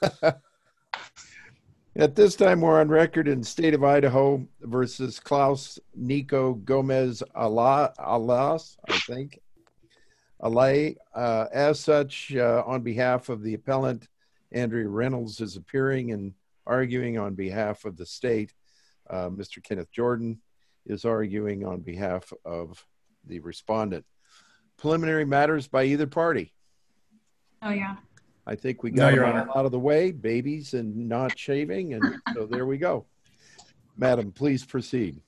At this time, we're on record in the state of Idaho versus Klaus Nico Gomez Alas, I think. Alay. As such, on behalf of the appellant, Andrea Reynolds is appearing and arguing on behalf of the state. Mr. Kenneth Jordan is arguing on behalf of the respondent. Preliminary matters by either party. Oh, yeah. I think we got them all out of the way, babies and not shaving, and so there we go. Madam, please proceed.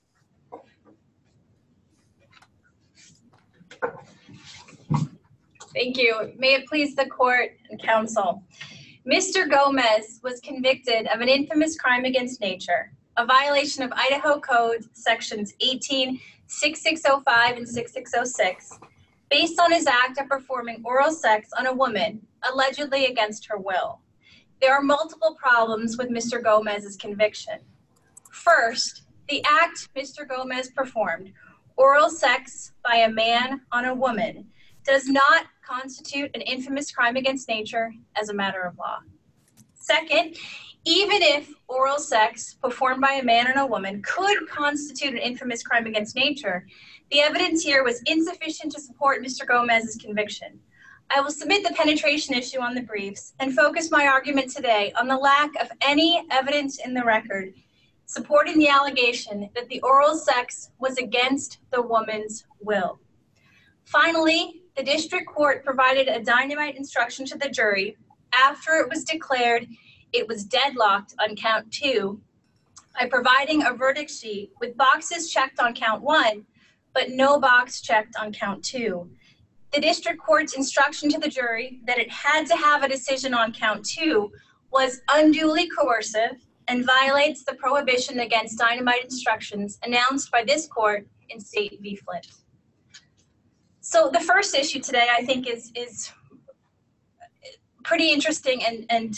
Thank you. May it please the court and counsel. Mr. Gomez was convicted of an infamous crime against nature, a violation of Idaho Code sections 18-6605 and 6606, based on his act of performing oral sex on a woman, allegedly against her will. There are multiple problems with Mr. Gomez's conviction. First, the act Mr. Gomez performed, oral sex by a man on a woman, does not constitute an infamous crime against nature as a matter of law. Second, even if oral sex performed by a man and a woman could constitute an infamous crime against nature, the evidence here was insufficient to support Mr. Gomez's conviction. I will submit the penetration issue on the briefs and focus my argument today on the lack of any evidence in the record supporting the allegation that the oral sex was against the woman's will. Finally, the district court provided a dynamite instruction to the jury after it was declared it was deadlocked on count 2 by providing a verdict sheet with boxes checked on count 1, but no box checked on count 2. The district court's instruction to the jury that it had to have a decision on count 2 was unduly coercive and violates the prohibition against dynamite instructions announced by this court in State v. Flint. So the first issue today, I think, is pretty interesting and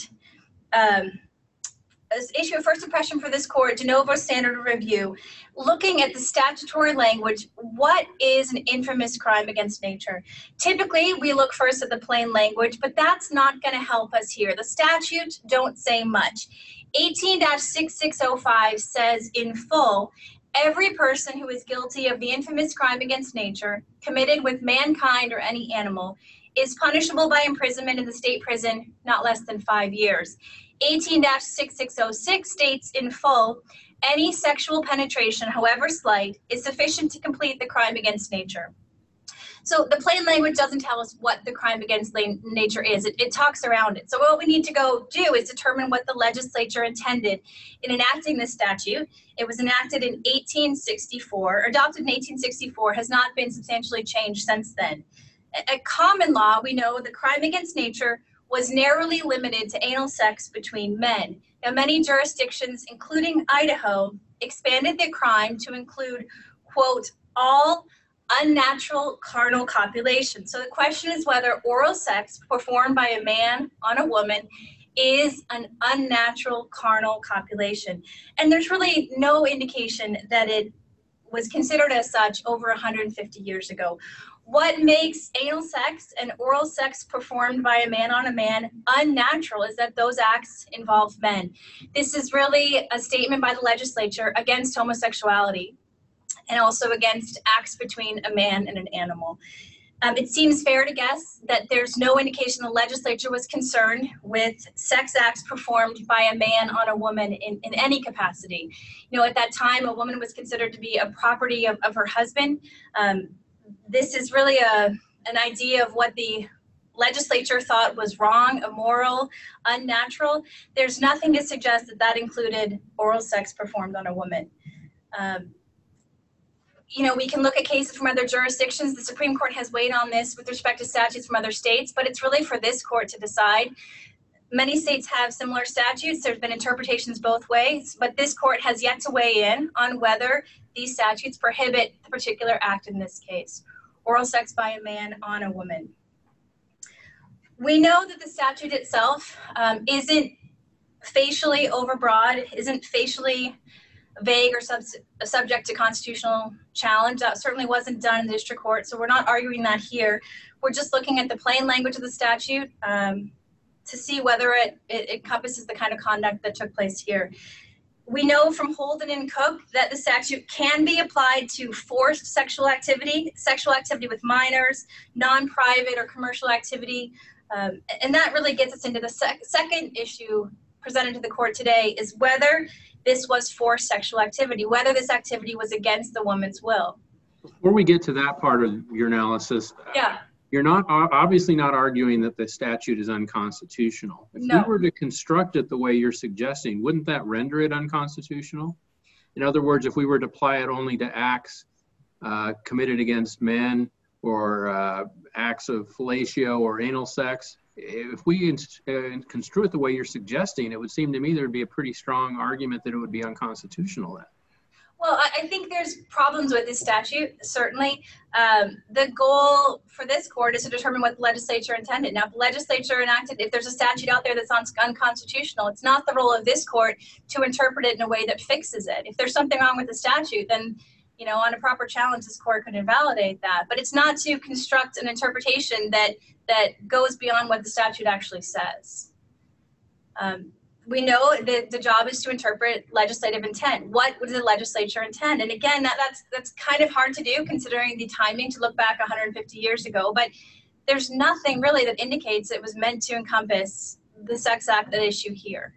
as issue of first impression for this court, de novo standard of review, looking at the statutory language, what is an infamous crime against nature? Typically, we look first at the plain language, but that's not going to help us here. The statutes don't say much. 18-6605 says in full, every person who is guilty of the infamous crime against nature committed with mankind or any animal is punishable by imprisonment in the state prison not less than 5 years. 18-6606 states in full, any sexual penetration, however slight, is sufficient to complete the crime against nature. So the plain language doesn't tell us what the crime against nature is. It talks around it. So what we need to go do is determine what the legislature intended in enacting this statute. It was enacted in 1864, adopted in 1864, has not been substantially changed since then. At common law, we know the crime against nature was narrowly limited to anal sex between men. Now, many jurisdictions, including Idaho, expanded the crime to include, quote, all unnatural carnal copulation. So the question is whether oral sex performed by a man on a woman is an unnatural carnal copulation. And there's really no indication that it was considered as such over 150 years ago. What makes anal sex and oral sex performed by a man on a man unnatural is that those acts involve men. This is really a statement by the legislature against homosexuality and also against acts between a man and an animal. It seems fair to guess that there's no indication the legislature was concerned with sex acts performed by a man on a woman in any capacity. You know, at that time, a woman was considered to be a property of her husband. This is really an idea of what the legislature thought was wrong, immoral, unnatural. There's nothing to suggest that that included oral sex performed on a woman. You know, we can look at cases from other jurisdictions. The Supreme Court has weighed on this with respect to statutes from other states, but it's really for this court to decide. Many states have similar statutes. There's been interpretations both ways, but this court has yet to weigh in on whether these statutes prohibit the particular act in this case, oral sex by a man on a woman. We know that the statute itself isn't facially overbroad, isn't facially vague or subject to constitutional challenge. That certainly wasn't done in the district court, so we're not arguing that here. We're just looking at the plain language of the statute. to see whether it encompasses the kind of conduct that took place here. We know from Holden and Cook that the statute can be applied to forced sexual activity with minors, non-private or commercial activity. And that really gets us into the second issue presented to the court today, is whether this was forced sexual activity, whether this activity was against the woman's will. Before we get to that part of your analysis, you're not obviously not arguing that the statute is unconstitutional. If we were to construct it the way you're suggesting, wouldn't that render it unconstitutional? In other words, if we were to apply it only to acts committed against men or acts of fellatio or anal sex, if we construe it the way you're suggesting, it would seem to me there'd be a pretty strong argument that it would be unconstitutional then. Well, I think there's problems with this statute, certainly. The goal for this court is to determine what the legislature intended. Now, if the legislature enacted, if there's a statute out there that's unconstitutional, it's not the role of this court to interpret it in a way that fixes it. If there's something wrong with the statute, then, you know, on a proper challenge, this court could invalidate that. But it's not to construct an interpretation that goes beyond what the statute actually says. We know that the job is to interpret legislative intent. What did the legislature intend? And again, that's kind of hard to do considering the timing to look back 150 years ago, but there's nothing really that indicates it was meant to encompass the sex act at issue here.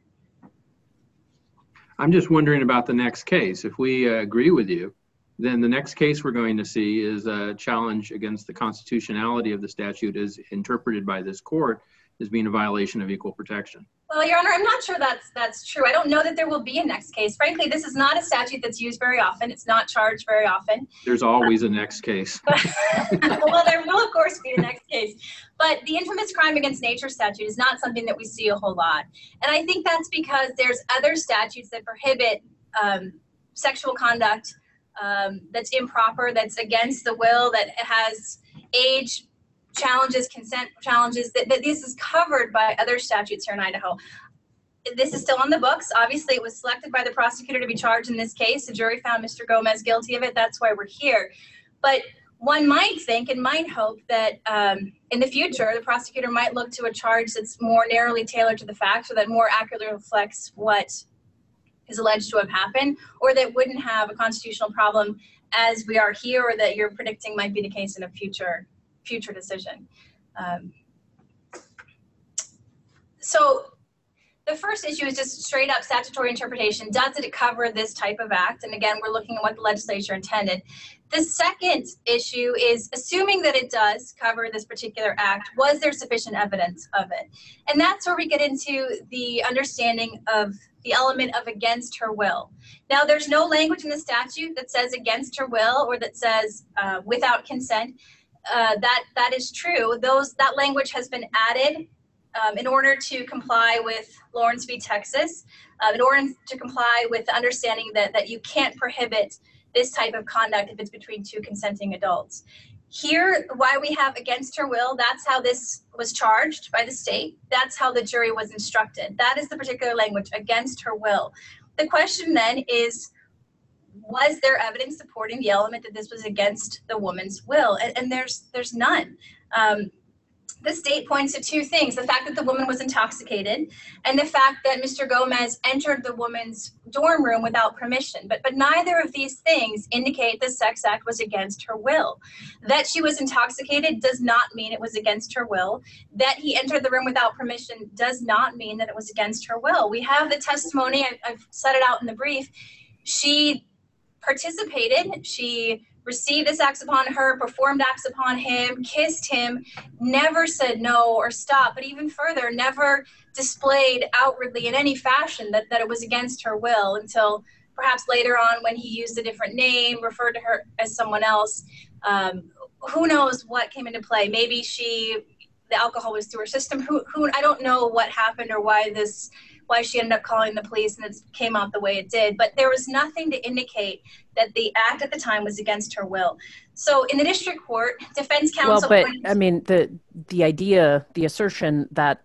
I'm just wondering about the next case. If we agree with you, then the next case we're going to see is a challenge against the constitutionality of the statute as interpreted by this court as being a violation of equal protection. Well, Your Honor, I'm not sure that's true. I don't know that there will be a next case. Frankly, this is not a statute that's used very often. It's not charged very often. There's always a next case. Well, there will, of course, be a next case. But the infamous crime against nature statute is not something that we see a whole lot. And I think that's because there's other statutes that prohibit sexual conduct that's improper, that's against the will, that has age challenges, consent challenges, that this is covered by other statutes here in Idaho. This is still on the books. Obviously, it was selected by the prosecutor to be charged in this case. The jury found Mr. Gomez guilty of it. That's why we're here. But one might think and might hope that in the future, the prosecutor might look to a charge that's more narrowly tailored to the facts, or that more accurately reflects what is alleged to have happened, or that wouldn't have a constitutional problem as we are here, or that you're predicting might be the case in a future decision. So the first issue is just straight up statutory interpretation. Does it cover this type of act? And again, we're looking at what the legislature intended. The second issue is assuming that it does cover this particular act, was there sufficient evidence of it? And that's where we get into the understanding of the element of against her will. Now, there's no language in the statute that says against her will or that says without consent. That is true. That language has been added in order to comply with Lawrence v. Texas, in order to comply with the understanding that you can't prohibit this type of conduct if it's between two consenting adults. Here, why we have against her will, that's how this was charged by the state. That's how the jury was instructed. That is the particular language, against her will. The question then is, was there evidence supporting the element that this was against the woman's will? And there's none. The state points to two things: the fact that the woman was intoxicated and the fact that Mr. Gomez entered the woman's dorm room without permission. But neither of these things indicate the sex act was against her will. That she was intoxicated does not mean it was against her will. That he entered the room without permission does not mean that it was against her will. We have the testimony, I've set it out in the brief. She participated, she received this acts upon her, performed acts upon him, kissed him, never said no or stop, but even further, never displayed outwardly in any fashion that it was against her will until perhaps later on when he used a different name, referred to her as someone else. Who knows what came into play? Maybe the alcohol was through her system. I don't know what happened or why she ended up calling the police and it came out the way it did. But there was nothing to indicate that the act at the time was against her will. So in the district court, defense counsel... Well, but I mean, the idea, the assertion that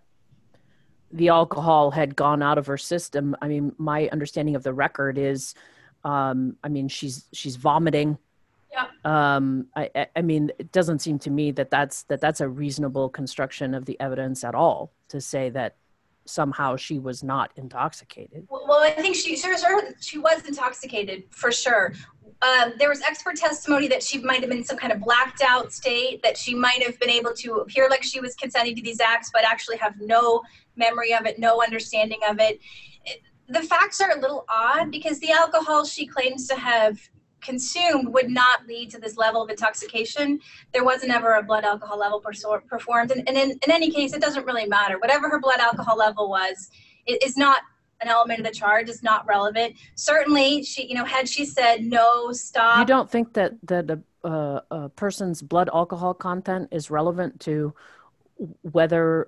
the alcohol had gone out of her system, I mean, my understanding of the record is, I mean, she's vomiting. Yeah. I mean, it doesn't seem to me that that's a reasonable construction of the evidence at all to say that somehow she was not intoxicated. Well, I think she was intoxicated for sure. There was expert testimony that she might have been in some kind of blacked out state, that she might have been able to appear like she was consenting to these acts, but actually have no memory of it, no understanding of it. The facts are a little odd because the alcohol she claims to have consumed would not lead to this level of intoxication. There wasn't ever a blood alcohol level performed. And in any case, it doesn't really matter. Whatever her blood alcohol level was, it is not an element of the charge. It's not relevant. Certainly, she, had she said, no, stop. You don't think that a person's blood alcohol content is relevant to whether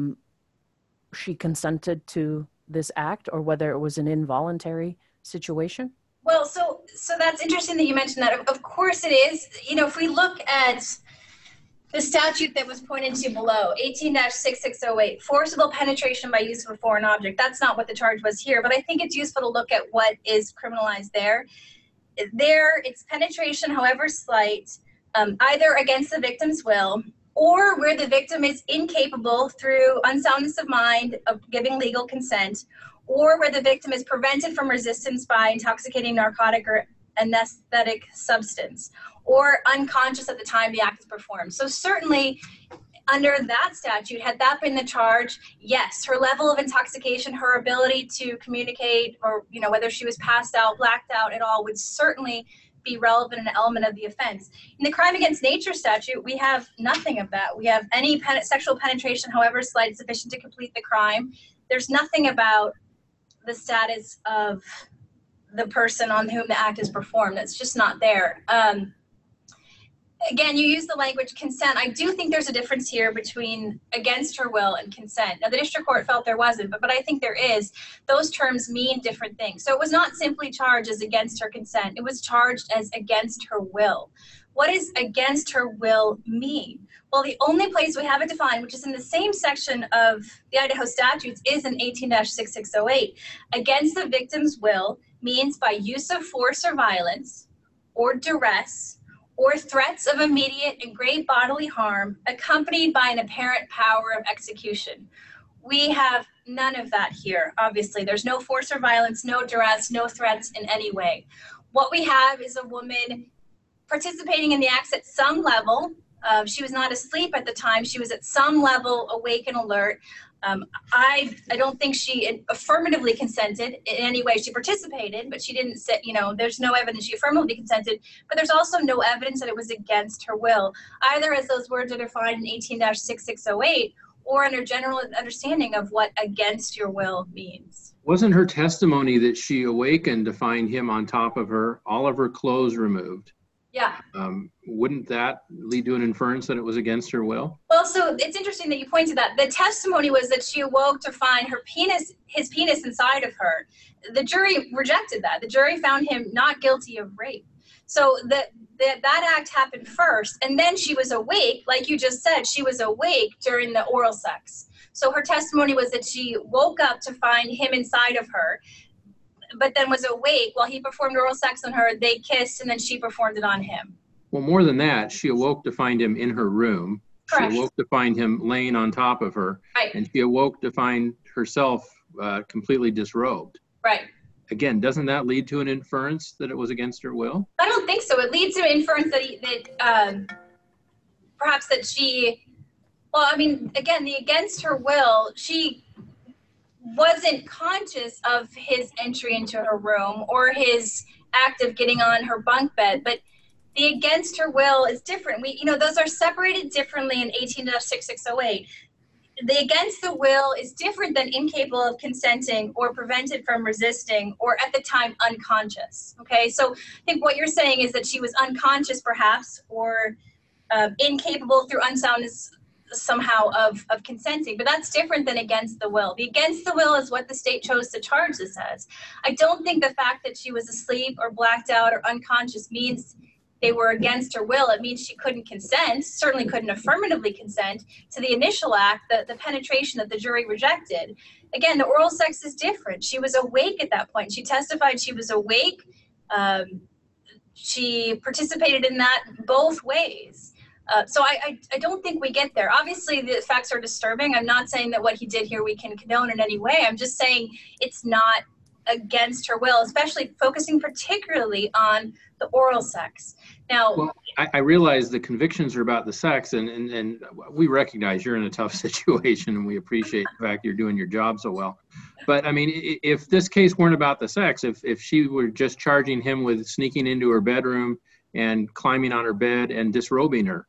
she consented to this act or whether it was an involuntary situation? Well, so that's interesting that you mentioned that. Of course it is. If we look at the statute that was pointed to below, 18-6608, forcible penetration by use of a foreign object, that's not what the charge was here, but I think it's useful to look at what is criminalized there. There, it's penetration, however slight, either against the victim's will or where the victim is incapable through unsoundness of mind of giving legal consent, or where the victim is prevented from resistance by intoxicating narcotic or anesthetic substance, or unconscious at the time the act is performed. So certainly, under that statute, had that been the charge, yes, her level of intoxication, her ability to communicate, or whether she was passed out, blacked out at all, would certainly be relevant and an element of the offense. In the crime against nature statute, we have nothing of that. We have any sexual penetration, however slight, sufficient to complete the crime. There's nothing about the status of the person on whom the act is performed. It's just not there. Again, you use the language consent. I do think there's a difference here between against her will and consent. Now, the district court felt there wasn't, but I think there is. Those terms mean different things. So it was not simply charged as against her consent. It was charged as against her will. What does against her will mean? Well, the only place we have it defined, which is in the same section of the Idaho statutes, is in 18-6608. Against the victim's will means by use of force or violence or duress or threats of immediate and great bodily harm accompanied by an apparent power of execution. We have none of that here, obviously. There's no force or violence, no duress, no threats in any way. What we have is a woman participating in the acts at some level. She was not asleep at the time. She was at some level awake and alert. I don't think she affirmatively consented in any way. She participated, but she didn't say, there's no evidence she affirmatively consented, but there's also no evidence that it was against her will, either as those words are defined in 18-6608 or under general understanding of what against your will means. Wasn't her testimony that she awakened to find him on top of her, all of her clothes removed? Yeah. Wouldn't that lead to an inference that it was against her will? Well, so it's interesting that you point to that. The testimony was that she awoke to find his penis inside of her. The jury rejected that. The jury found him not guilty of rape. So that act happened first, and then she was awake, like you just said, she was awake during the oral sex. So her testimony was that she woke up to find him inside of her, but then was awake while he performed oral sex on her. They kissed, and then she performed it on him. Well, more than that, she awoke to find him in her room. Correct. She awoke to find him laying on top of her. Right. And she awoke to find herself completely disrobed. Right. Again, doesn't that lead to an inference that it was against her will? I don't think so. It leads to an inference that perhaps that she, again, the against her will, she wasn't conscious of his entry into her room or his act of getting on her bunk bed, but the against her will is different. Those are separated differently in 18-6608. The against the will is different than incapable of consenting or prevented from resisting or at the time unconscious. Okay, so I think what you're saying is that she was unconscious perhaps or incapable through unsoundness somehow of consenting, but that's different than against the will. The against the will is what the state chose to charge this as. I don't think the fact that she was asleep or blacked out or unconscious means they were against her will. It means she couldn't consent, certainly couldn't affirmatively consent to the initial act, the penetration that the jury rejected. Again, the oral sex is different. She was awake at that point. She testified she was awake. She participated in that both ways. So I don't think we get there. Obviously, the facts are disturbing. I'm not saying that what he did here we can condone in any way. I'm just saying it's not against her will, especially focusing particularly on the oral sex. Now, well, I realize the convictions are about the sex, and we recognize you're in a tough situation, and we appreciate the fact you're doing your job so well. But I mean, if this case weren't about the sex, if she were just charging him with sneaking into her bedroom and climbing on her bed and disrobing her,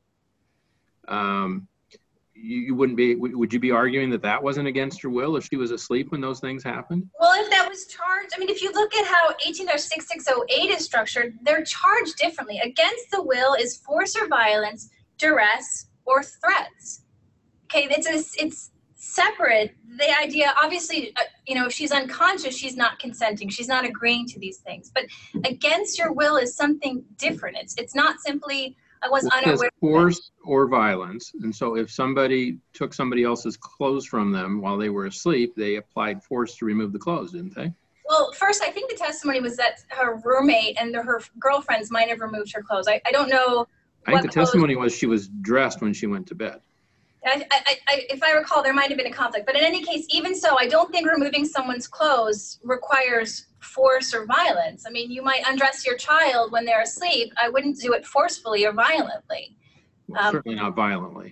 you wouldn't be, would you be arguing that that wasn't against her will if she was asleep when those things happened? Well, if that was charged, I mean, if you look at how 18-6608 is structured, they're charged differently. Against the will is force or violence, duress, or threats. Okay, it's separate. The idea, obviously, if she's unconscious, she's not consenting. She's not agreeing to these things. But against your will is something different. It's not simply, I was unaware. Force or violence. And so if somebody took somebody else's clothes from them while they were asleep, they applied force to remove the clothes, didn't they? Well, first, I think the testimony was that her roommate and her girlfriends might have removed her clothes. I don't know. I think the testimony was she was dressed when she went to bed. If I recall, there might have been a conflict. But in any case, even so, I don't think removing someone's clothes requires force or violence. I mean, you might undress your child when they're asleep. I wouldn't do it forcefully or violently. Well, certainly not violently.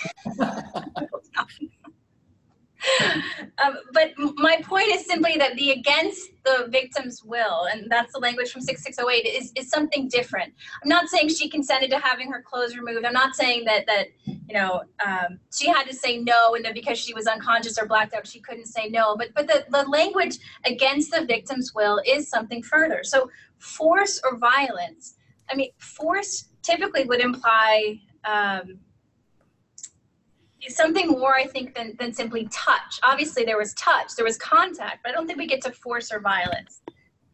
But my point is simply that the against the victim's will, and that's the language from 6608, is something different. I'm not saying she consented to having her clothes removed. I'm not saying that she had to say no, and that because she was unconscious or blacked out, she couldn't say no. But the language against the victim's will is something further. So force or violence, I mean, force typically would imply something more, I think, than simply touch. Obviously, there was touch, there was contact, but I don't think we get to force or violence.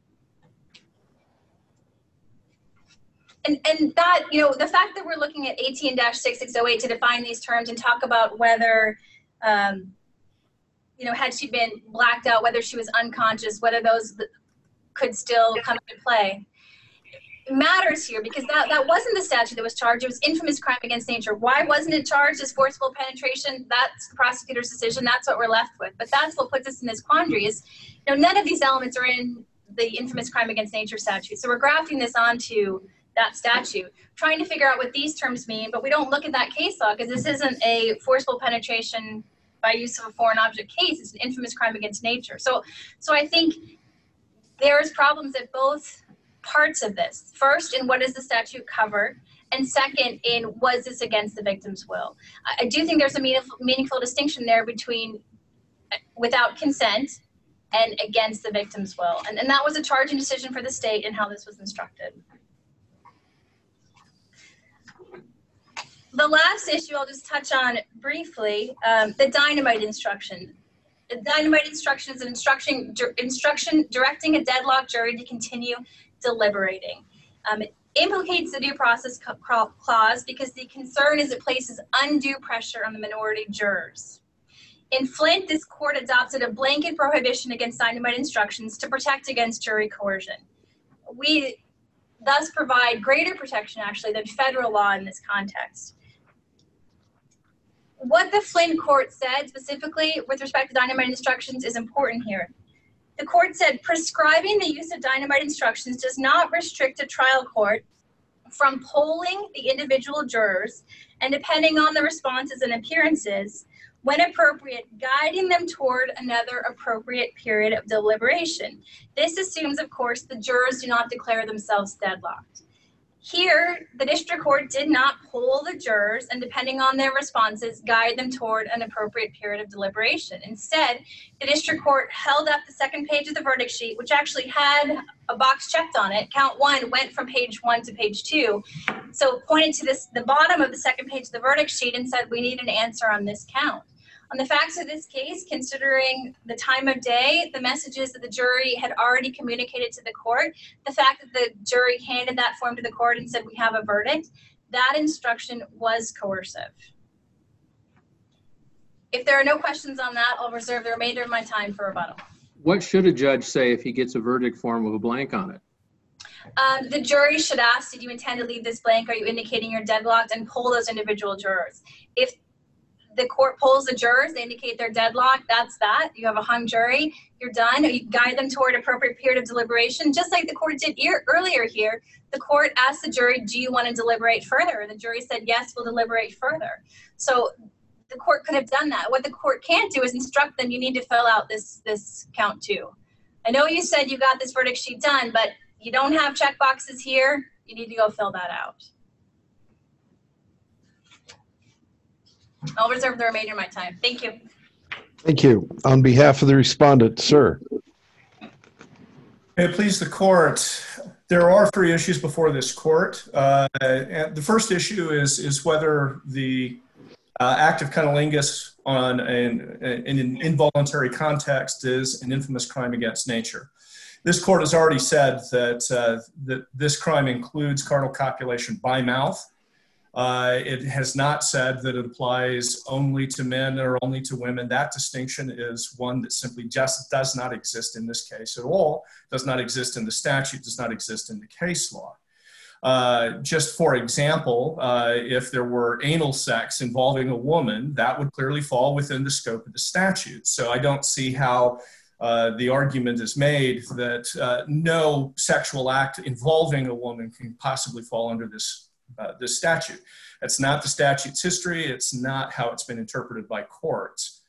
And that, the fact that we're looking at 18-6608 to define these terms and talk about whether, had she been blacked out, whether she was unconscious, whether those could still come into play, matters here, because that wasn't the statute that was charged. It was infamous crime against nature. Why wasn't it charged as forcible penetration? That's the prosecutor's decision. That's what we're left with. But that's what puts us in this quandary is, none of these elements are in the infamous crime against nature statute. So we're grafting this onto that statute, trying to figure out what these terms mean, but we don't look at that case law because this isn't a forcible penetration by use of a foreign object case. It's an infamous crime against nature. So I think there's problems at both parts of this. First, in what does the statute cover? And second, in was this against the victim's will? I do think there's a meaningful distinction there between without consent and against the victim's will. And that was a charging decision for the state and how this was instructed. The last issue I'll just touch on briefly, the dynamite instruction. The dynamite instruction is an instruction directing a deadlocked jury to continue deliberating. It implicates the due process clause because the concern is it places undue pressure on the minority jurors. In Flint, this court adopted a blanket prohibition against dynamite instructions to protect against jury coercion. We thus provide greater protection, actually, than federal law in this context. What the Flint court said specifically with respect to dynamite instructions is important here. The court said prescribing the use of dynamite instructions does not restrict a trial court from polling the individual jurors and, depending on the responses and appearances, when appropriate, guiding them toward another appropriate period of deliberation. This assumes, of course, the jurors do not declare themselves deadlocked. Here, the district court did not poll the jurors and, depending on their responses, guide them toward an appropriate period of deliberation. Instead, the district court held up the second page of the verdict sheet, which actually had a box checked on it. Count 1 went from page 1 to page 2. So pointed to the bottom of the second page of the verdict sheet and said, we need an answer on this count. On the facts of this case, considering the time of day, the messages that the jury had already communicated to the court, the fact that the jury handed that form to the court and said, we have a verdict, that instruction was coercive. If there are no questions on that, I'll reserve the remainder of my time for rebuttal. What should a judge say if he gets a verdict form with a blank on it? The jury should ask, did you intend to leave this blank? Are you indicating you're deadlocked? And poll those individual jurors. If the court polls the jurors, they indicate they're deadlocked, that's that. You have a hung jury, you're done. You guide them toward appropriate period of deliberation, just like the court did earlier here. The court asked the jury, do you want to deliberate further? And the jury said, yes, we'll deliberate further. So the court could have done that. What the court can't do is instruct them, you need to fill out this count too. I know you said you got this verdict sheet done, but you don't have check boxes here. You need to go fill that out. I'll reserve the remainder of my time. Thank you. Thank you. On behalf of the respondent, sir. May it please the court, there are 3 issues before this court. And the first issue is whether the act of cunnilingus in an involuntary context is an infamous crime against nature. This court has already said that this crime includes carnal copulation by mouth. It has not said that it applies only to men or only to women. That distinction is one that simply just does not exist in this case at all, does not exist in the statute, does not exist in the case law. Just for example, if there were anal sex involving a woman, that would clearly fall within the scope of the statute. So I don't see how the argument is made that no sexual act involving a woman can possibly fall under this statute. That's not the statute's history. It's not how it's been interpreted by courts.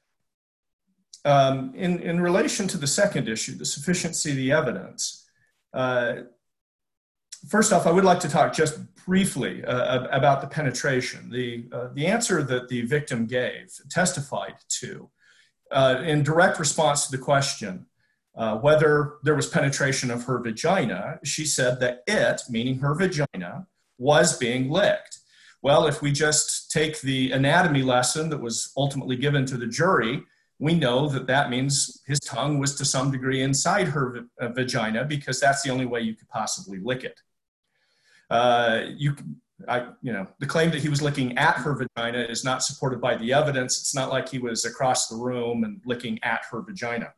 In relation to the second issue, the sufficiency of the evidence, first off, I would like to talk just briefly about the penetration. The answer that the victim testified to, in direct response to the question whether there was penetration of her vagina, she said that it, meaning her vagina, was being licked. Well, if we just take the anatomy lesson that was ultimately given to the jury, we know that that means his tongue was to some degree inside her vagina, because that's the only way you could possibly lick it. The claim that he was licking at her vagina is not supported by the evidence. It's not like he was across the room and licking at her vagina.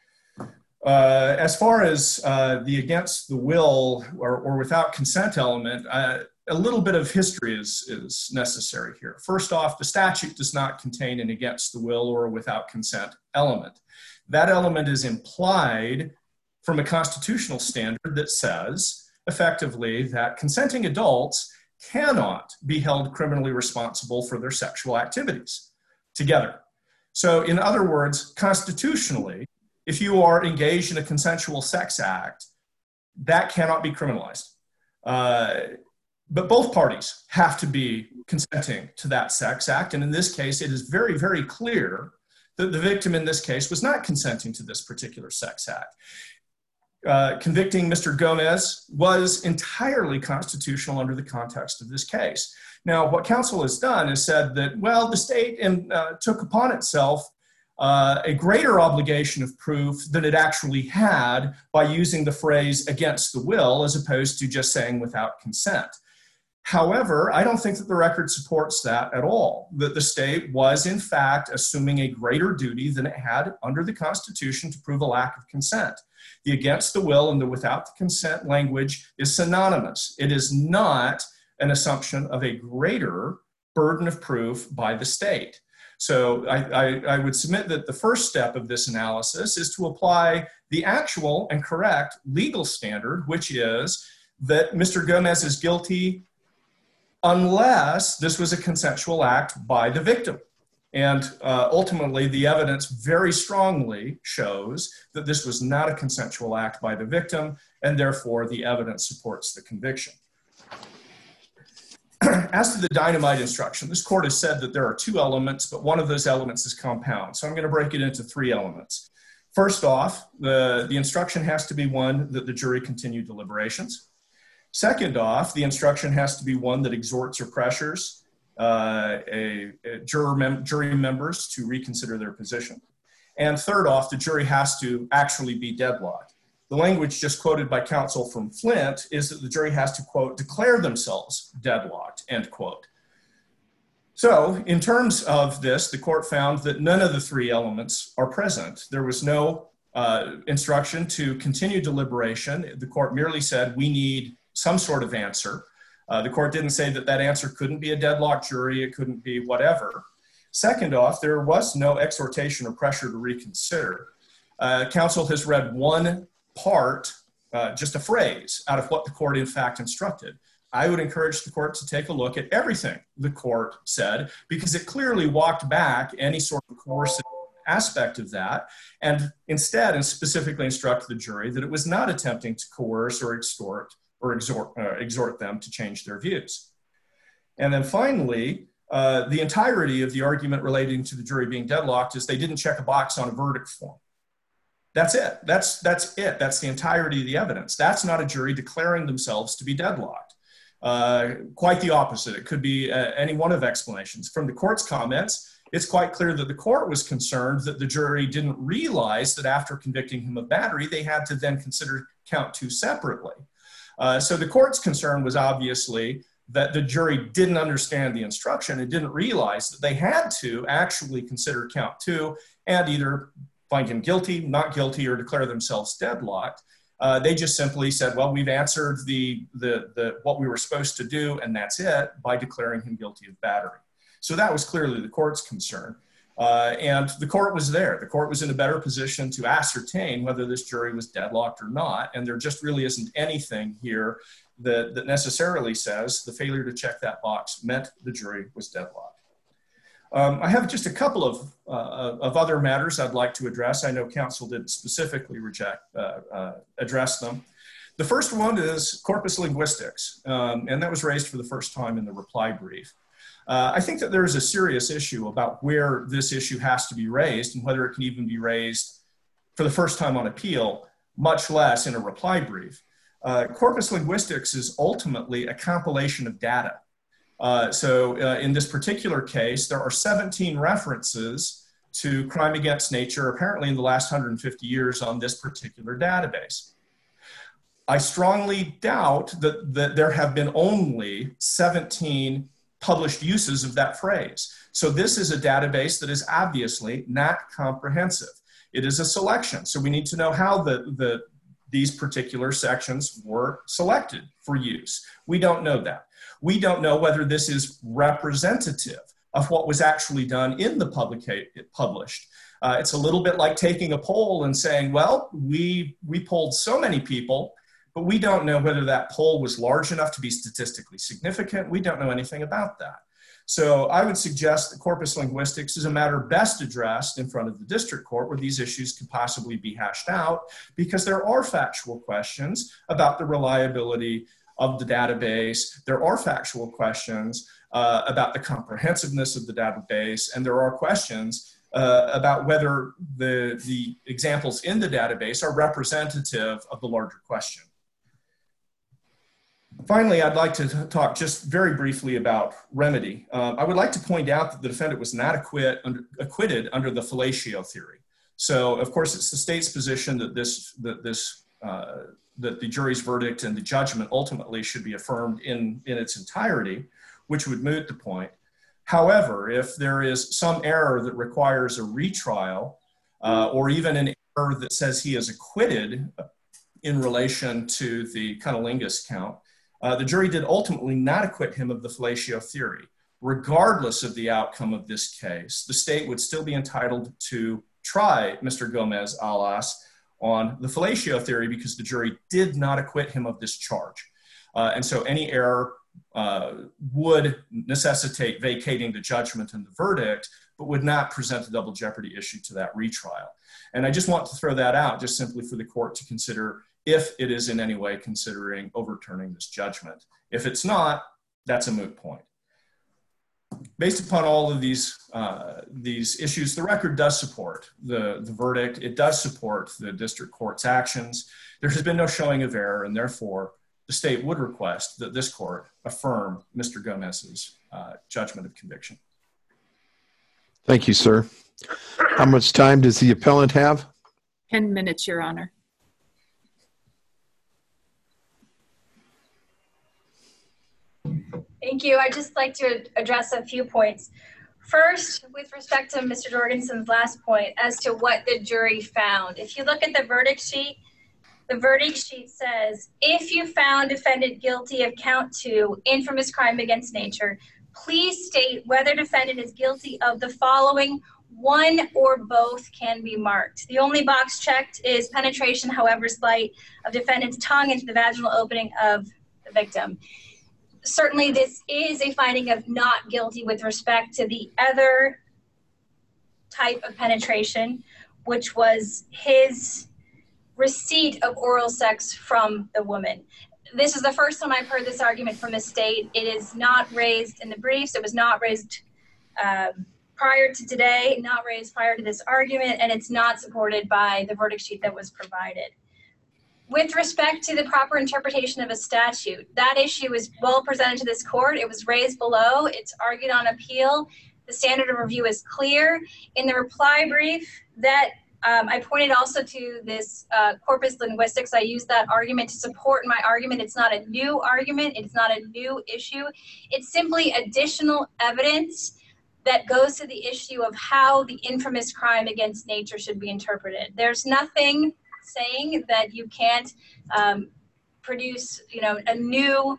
As far as the against the will or without consent element, a little bit of history is necessary here. First off, the statute does not contain an against the will or without consent element. That element is implied from a constitutional standard that says, effectively, that consenting adults cannot be held criminally responsible for their sexual activities together. So in other words, constitutionally, if you are engaged in a consensual sex act, that cannot be criminalized. But both parties have to be consenting to that sex act. And in this case, it is very, very clear that the victim in this case was not consenting to this particular sex act. Convicting Mr. Gomez was entirely constitutional under the context of this case. Now, what counsel has done is said that, well, the state took upon itself a greater obligation of proof than it actually had by using the phrase against the will as opposed to just saying without consent. However, I don't think that the record supports that at all, that the state was in fact assuming a greater duty than it had under the Constitution to prove a lack of consent. The against the will and the without the consent language is synonymous. It is not an assumption of a greater burden of proof by the state. So I would submit that the first step of this analysis is to apply the actual and correct legal standard, which is that Mr. Gomez is guilty unless this was a consensual act by the victim. And ultimately, the evidence very strongly shows that this was not a consensual act by the victim, and therefore the evidence supports the conviction. As to the dynamite instruction, this court has said that there are 2 elements, but one of those elements is compound. So I'm going to break it into 3 elements. First off, the instruction has to be one that the jury continue deliberations. Second off, the instruction has to be one that exhorts or pressures jury members to reconsider their position. And third off, the jury has to actually be deadlocked. The language just quoted by counsel from Flint is that the jury has to, quote, declare themselves deadlocked, end quote. So in terms of this, the court found that none of the 3 elements are present. There was no instruction to continue deliberation. The court merely said, we need some sort of answer. The court didn't say that that answer couldn't be a deadlocked jury, it couldn't be whatever. Second off, there was no exhortation or pressure to reconsider. Counsel has read one part, just a phrase, out of what the court in fact instructed. I would encourage the court to take a look at everything the court said, because it clearly walked back any sort of coercive aspect of that, and instead and specifically instructed the jury that it was not attempting to coerce or extort or exhort them to change their views. And then finally, the entirety of the argument relating to the jury being deadlocked is they didn't check a box on a verdict form. That's it. That's it. That's the entirety of the evidence. That's not a jury declaring themselves to be deadlocked. Quite the opposite. It could be any one of explanations. From the court's comments, it's quite clear that the court was concerned that the jury didn't realize that after convicting him of battery, they had to then consider count 2 separately. So the court's concern was obviously that the jury didn't understand the instruction and didn't realize that they had to actually consider count 2 and either find him guilty, not guilty, or declare themselves deadlocked. They just simply said, well, we've answered what we were supposed to do, and that's it, by declaring him guilty of battery. So that was clearly the court's concern. And the court was there. The court was in a better position to ascertain whether this jury was deadlocked or not. And there just really isn't anything here that necessarily says the failure to check that box meant the jury was deadlocked. I have just a couple of other matters I'd like to address. I know counsel didn't specifically address them. The first one is corpus linguistics, and that was raised for the first time in the reply brief. I think that there is a serious issue about where this issue has to be raised and whether it can even be raised for the first time on appeal, much less in a reply brief. Corpus linguistics is ultimately a compilation of data. So in this particular case, there are 17 references to crime against nature, apparently in the last 150 years on this particular database. I strongly doubt that there have been only 17 published uses of that phrase. So this is a database that is obviously not comprehensive. It is a selection. So we need to know how these particular sections were selected for use. We don't know that. We don't know whether this is representative of what was actually done in the published. It's a little bit like taking a poll and saying, well, we polled so many people, but we don't know whether that poll was large enough to be statistically significant. We don't know anything about that. So I would suggest that corpus linguistics is a matter best addressed in front of the district court where these issues could possibly be hashed out, because there are factual questions about the reliability of the database. There are factual questions about the comprehensiveness of the database, and there are questions about whether the examples in the database are representative of the larger question. Finally, I'd like to talk just very briefly about remedy. I would like to point out that the defendant was not acquitted under the fellatio theory. So, of course, it's the state's position that that the jury's verdict and the judgment ultimately should be affirmed in its entirety, which would moot the point. However, if there is some error that requires a retrial, or even an error that says he is acquitted in relation to the cunnilingus count, the jury did ultimately not acquit him of the fellatio theory. Regardless of the outcome of this case, the state would still be entitled to try Mr. Gomez-Alas on the fellatio theory because the jury did not acquit him of this charge. And so any error would necessitate vacating the judgment and the verdict, but would not present a double jeopardy issue to that retrial. And I just want to throw that out just simply for the court to consider if it is in any way considering overturning this judgment. If it's not, that's a moot point. Based upon all of these issues, the record does support the verdict. It does support the district court's actions. There has been no showing of error, and therefore the state would request that this court affirm Mr. Gomez's judgment of conviction. Thank you, sir. How much time does the appellant have? 10 minutes, Your Honor. Thank you. I'd just like to address a few points. First, with respect to Mr. Jorgensen's last point as to what the jury found, if you look at the verdict sheet says, if you found defendant guilty of count 2, infamous crime against nature, please state whether defendant is guilty of the following. One or both can be marked. The only box checked is penetration, however slight, of defendant's tongue into the vaginal opening of the victim. Certainly, this is a finding of not guilty with respect to the other type of penetration, which was his receipt of oral sex from the woman. This is the first time I've heard this argument from the state. It is not raised in the briefs. It was not raised prior to today, not raised prior to this argument, and it's not supported by the verdict sheet that was provided. With respect to the proper interpretation of a statute, that issue is well presented to this court. It was raised below. It's argued on appeal. The standard of review is clear. In the reply brief that I pointed also to this corpus linguistics. I used that argument to support my argument. It's not a new argument. It's not a new issue. It's simply additional evidence that goes to the issue of how the infamous crime against nature should be interpreted. There's nothing saying that you can't produce, a new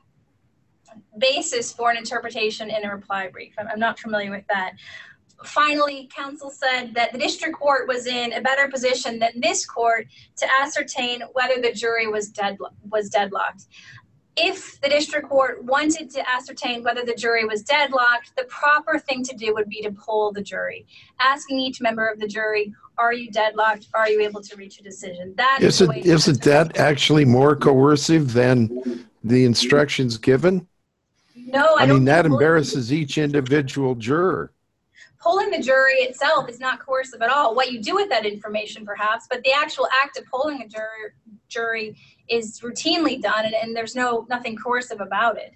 basis for an interpretation in a reply brief. I'm not familiar with that. Finally, counsel said that the district court was in a better position than this court to ascertain whether the jury was deadlocked. If the district court wanted to ascertain whether the jury was deadlocked, the proper thing to do would be to poll the jury, asking each member of the jury, are you deadlocked? Are you able to reach a decision? Isn't that actually more coercive than the instructions given? No, I mean, that embarrasses each individual juror. Polling the jury itself is not coercive at all. What you do with that information, perhaps, but the actual act of polling a jury is routinely done, and there's nothing coercive about it.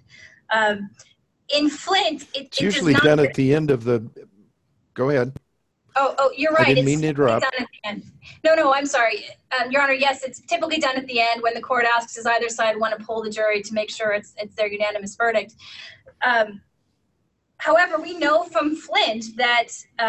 In Flint, it's usually done at the end of the. Go ahead. Oh, you're right. I didn't mean to interrupt. Done at the end. No, I'm sorry, Your Honor. Yes, it's typically done at the end when the court asks, does either side want to poll the jury to make sure it's their unanimous verdict. However, we know from Flint that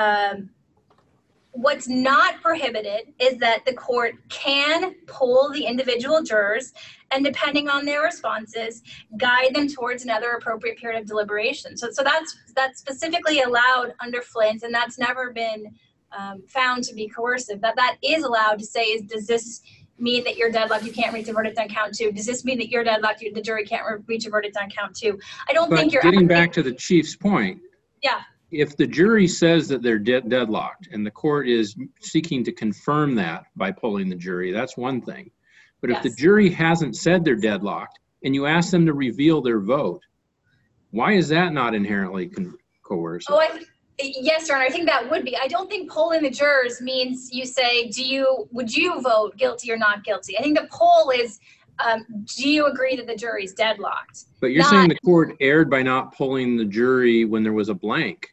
what's not prohibited is that the court can poll the individual jurors and, depending on their responses, guide them towards another appropriate period of deliberation. So that's specifically allowed under Flint, and that's never been found to be coercive. That is allowed to say, does this mean that you're deadlocked, you can't reach a verdict on count 2? Does this mean that you're deadlocked, the jury can't reach a verdict on count 2? I don't think you're getting back to the chief's point. Yeah. If the jury says that they're deadlocked and the court is seeking to confirm that by polling the jury, that's one thing. But if the jury hasn't said they're deadlocked and you ask them to reveal their vote, why is that not inherently coercive? Yes, Your Honor, I think that would be. I don't think polling the jurors means you say, would you vote guilty or not guilty? I think the poll is, do you agree that the jury's deadlocked? But you're saying the court erred by not polling the jury when there was a blank.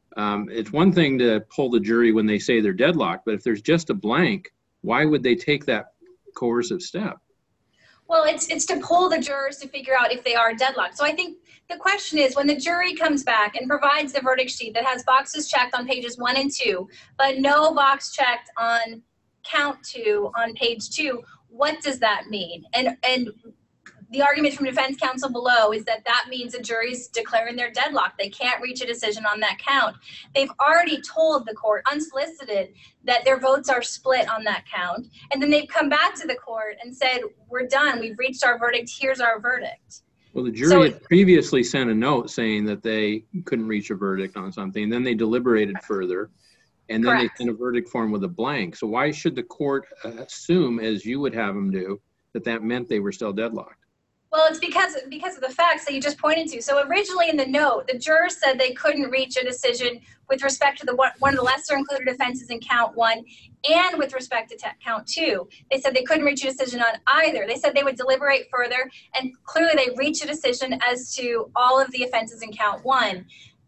It's one thing to poll the jury when they say they're deadlocked, but if there's just a blank, why would they take that coercive step? Well, it's to poll the jurors to figure out if they are deadlocked. So I think the question is, when the jury comes back and provides the verdict sheet that has boxes checked on pages 1 and 2, but no box checked on count 2 on page 2, what does that mean? And the argument from defense counsel below is that means the jury's declaring they're deadlocked. They can't reach a decision on that count. They've already told the court, unsolicited, that their votes are split on that count. And then they've come back to the court and said, we're done. We've reached our verdict. Here's our verdict. Well, the jury had previously sent a note saying that they couldn't reach a verdict on something. And then they deliberated further. And then they sent a verdict form with a blank. So why should the court assume, as you would have them do, that meant they were still deadlocked? Well, it's because of the facts that you just pointed to. So originally in the note, the jurors said they couldn't reach a decision with respect to one of the lesser included offenses in count 1 and with respect to count 2. They said they couldn't reach a decision on either. They said they would deliberate further, and clearly they reached a decision as to all of the offenses in count 1.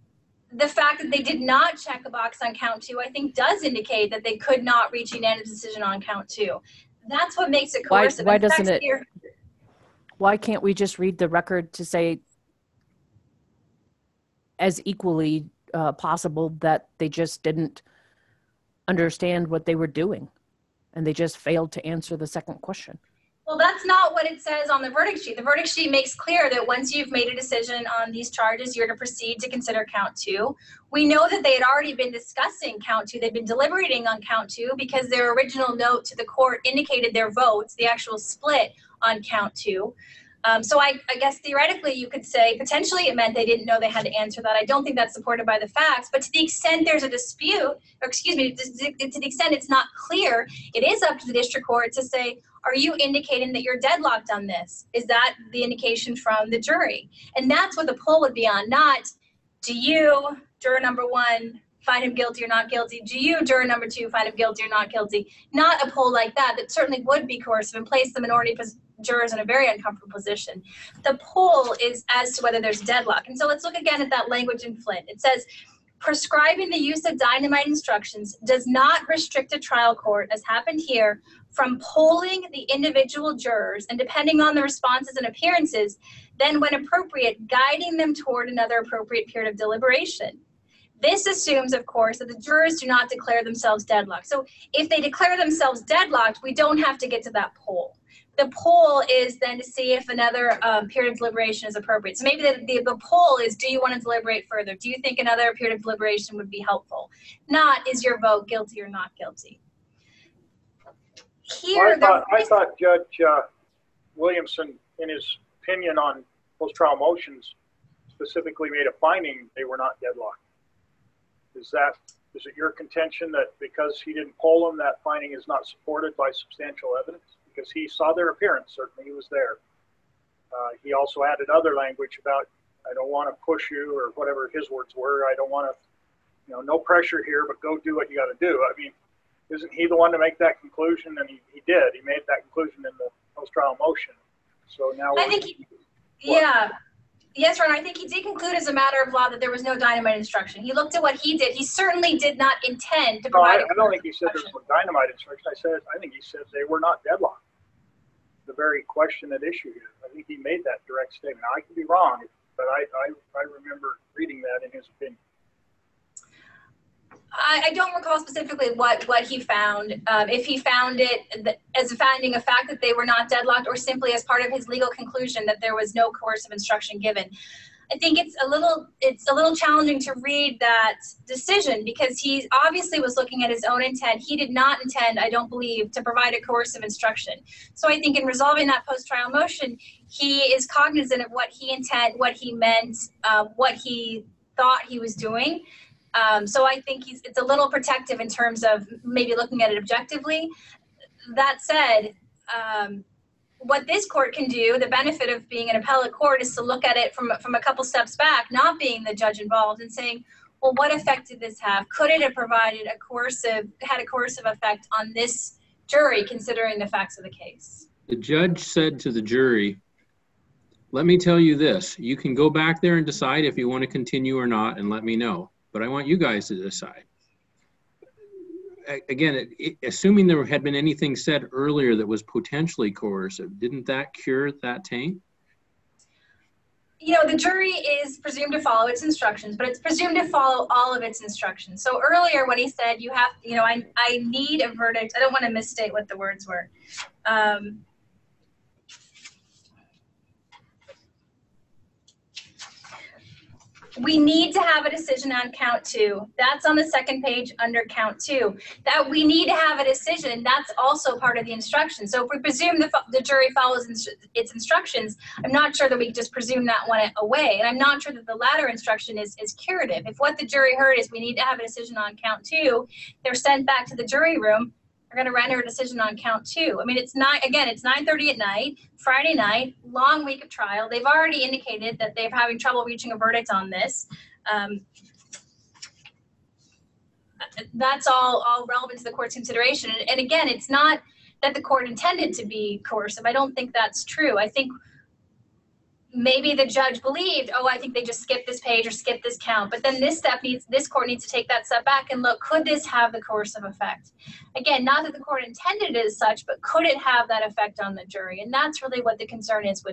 The fact that they did not check a box on count 2, I think, does indicate that they could not reach a unanimous decision on count 2. That's what makes it coercive. Why doesn't it? Why can't we just read the record to say as equally possible that they just didn't understand what they were doing and they just failed to answer the second question. Well, that's not what it says on the verdict sheet. The verdict sheet makes clear that once you've made a decision on these charges, you're to proceed to consider count 2. We know that they had already been discussing count 2. They've been deliberating on count 2 because their original note to the court indicated their votes, the actual split on count 2. So I guess theoretically you could say potentially it meant they didn't know they had to answer that. I don't think that's supported by the facts, but to the extent there's a dispute, or excuse me, to the extent it's not clear, it is up to the district court to say, are you indicating that you're deadlocked on this? Is that the indication from the jury? And that's what the poll would be on, not do you, juror number 1, find him guilty or not guilty? Do you, juror number 2, find him guilty or not guilty? Not a poll like that certainly would be coercive and place the minority jurors in a very uncomfortable position. The poll is as to whether there's deadlock. And so let's look again at that language in Flint. It says, prescribing the use of dynamite instructions does not restrict a trial court, as happened here, from polling the individual jurors and, depending on the responses and appearances, then when appropriate, guiding them toward another appropriate period of deliberation. This assumes, of course, that the jurors do not declare themselves deadlocked. So if they declare themselves deadlocked, we don't have to get to that poll. The poll is then to see if another period of deliberation is appropriate. So maybe the poll is, do you want to deliberate further? Do you think another period of deliberation would be helpful? Not, is your vote guilty or not guilty? Here, I thought Judge Williamson, in his opinion on post-trial motions, specifically made a finding they were not deadlocked. Is it your contention that because he didn't poll them, that finding is not supported by substantial evidence? Because he saw their appearance, certainly he was there. He also added other language about, I don't want to push you, or whatever his words were. I don't want to, no pressure here, but go do what you got to do. I mean, isn't he the one to make that conclusion? And he did. He made that conclusion in the post-trial motion. So now I think yeah. Yes, Ron, I think he did conclude as a matter of law that there was no dynamite instruction. He looked at what he did. He certainly did not intend to provide. I don't think he said there was dynamite instruction. I think he said they were not deadlocked. The very question at issue here. I think he made that direct statement. Now, I could be wrong, but I remember reading that in his opinion. I don't recall specifically what he found. If he found it as a finding of fact that they were not deadlocked, or simply as part of his legal conclusion that there was no coercive instruction given. I think it's a little challenging to read that decision because he obviously was looking at his own intent. He did not intend, I don't believe, to provide a coercive instruction. So I think in resolving that post-trial motion, he is cognizant of what he meant, what he thought he was doing. So I think it's a little protective in terms of maybe looking at it objectively. That said, what this court can do, the benefit of being an appellate court, is to look at it from a couple steps back, not being the judge involved, and saying, well, what effect did this have? Could it have had a coercive effect on this jury, considering the facts of the case? The judge said to the jury, let me tell you this, you can go back there and decide if you want to continue or not and let me know. But I want you guys to decide. Again, assuming there had been anything said earlier that was potentially coercive, didn't that cure that taint? The jury is presumed to follow its instructions, but it's presumed to follow all of its instructions. So earlier when he said, I need a verdict, I don't want to misstate what the words were. We need to have a decision on count 2. That's on the second page under count 2. That we need to have a decision, that's also part of the instruction. So if we presume the jury follows its instructions, I'm not sure that we just presume that one away. And I'm not sure that the latter instruction is curative. If what the jury heard is we need to have a decision on count 2, they're sent back to the jury room. They're going to render a decision on count 2. I mean, it's 9:30 at night, Friday night, long week of trial. They've already indicated that they're having trouble reaching a verdict on this. That's all relevant to the court's consideration. And again, it's not that the court intended to be coercive. I don't think that's true. I think maybe the judge believed, I think they just skipped this page or skipped this count. But then this court needs to take that step back and look, could this have the coercive effect? Again, not that the court intended it as such, but could it have that effect on the jury? And that's really what the concern is with dynamite instructions.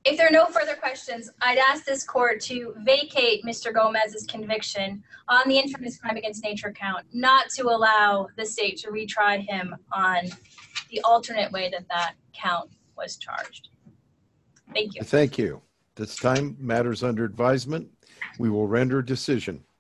If there are no further questions, I'd ask this court to vacate Mr. Gomez's conviction on the infamous crime against nature count, not to allow the state to retry him on the alternate way that that count was charged. Thank you. Thank you. This time, matters under advisement. We will render decision.